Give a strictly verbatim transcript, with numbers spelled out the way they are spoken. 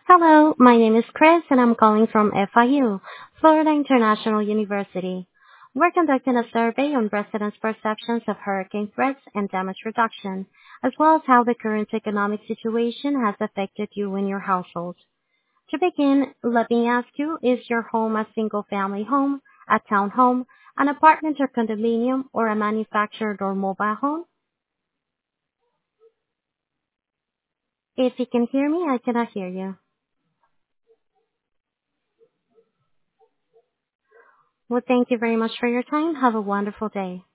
Hello, my name is Chris and I'm calling from F I U, Florida International University. We're conducting a survey on residents' perceptions of hurricane threats and damage reduction, as well as how the current economic situation has affected you and your household. To begin, let me ask you, is your home a single-family home, a townhome, an apartment or condominium, or a manufactured or mobile home? If you can hear me, I cannot hear you. Well, thank you very much for your time. Have a wonderful day.